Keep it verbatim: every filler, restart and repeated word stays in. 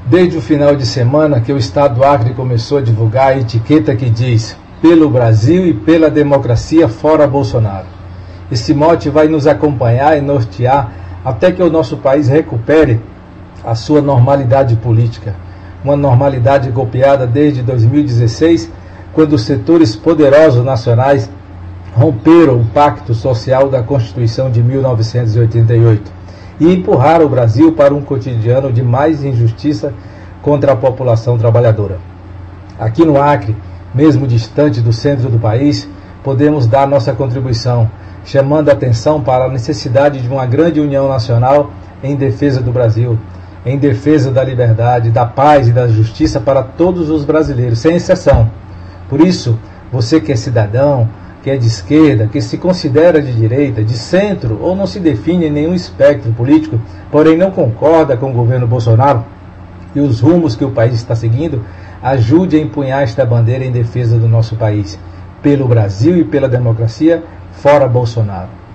Desde o final de semana que o Estado do Acre começou a divulgar a etiqueta que diz "Pelo Brasil e pela democracia fora Bolsonaro". Esse mote vai nos acompanhar e nortear até que o nosso país recupere a sua normalidade política. Uma normalidade golpeada desde dois mil e dezesseis, quando os setores poderosos nacionais romperam o pacto social da Constituição de mil novecentos e oitenta e oito e empurraram o Brasil para um cotidiano de mais injustiça contra a população trabalhadora. Aqui no Acre, mesmo distante do centro do país, podemos dar nossa contribuição, chamando a atenção para a necessidade de uma grande união nacional em defesa do Brasil, em defesa da liberdade, da paz e da justiça para todos os brasileiros, sem exceção. Por isso, você que é cidadão, que é de esquerda, que se considera de direita, de centro ou não se define em nenhum espectro político, porém não concorda com o governo Bolsonaro e os rumos que o país está seguindo, ajude a empunhar esta bandeira em defesa do nosso país, pelo Brasil e pela democracia, fora Bolsonaro.